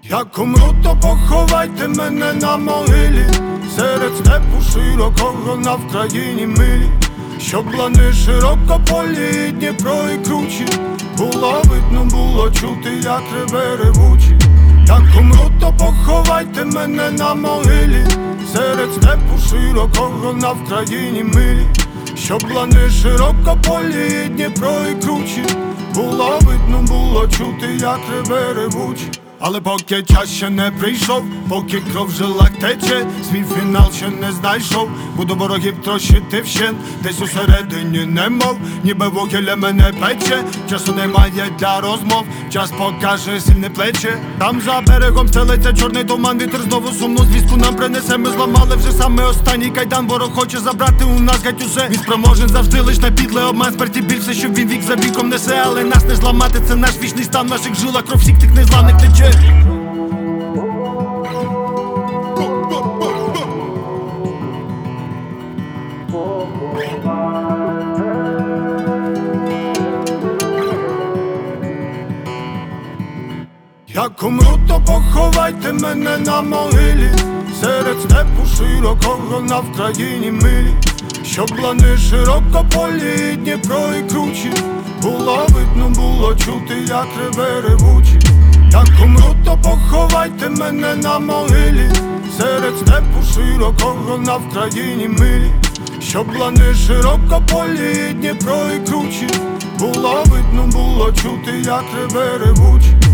Як умру, то поховайте мене на могилі, серед степу широкого на Вкраїні милі, щоб лани широкополі, Дніпро і кручі, було видно, було чути, як реве ревучі. Як умру, то поховайте мене на могилі, серед степу широкого на Вкраїні милі, щоб лани широкополі, Дніпро і кручі, було видно, було чути, як реве ревучі. Але поки час ще не прийшов, поки кров в жилах тече, свій фінал ще не знайшов. Буду ворогів трощити вщент, десь усередині немов, ніби вугілля мене пече. Часу немає для розмов, час покаже сильне плече. Там за берегом стелиться чорний туман, вітер знову сумну звістку нам принесе. Ми зламали вже саме останній кайдан, ворог хоче забрати у нас геть усе. Він спроможен завжди лиш на підле обман, смерті більше, щоб він вік за віком несе. Але нас не зламати, це наш вічний стан, в наших жилах кров всіх тих незламних тече. Як умру, то поховайте мене на могилі, серед степу широкого на Вкраїні милі, щоб лани широкополі, Дніпро і кручі, було видно, було чути, як реве ревучі. Як умру, то поховайте мене на могилі, серед степу широкого на Вкраїні милі, щоб лани широкополі, Дніпро і кручі, було видно, було чути, як реве ревучі.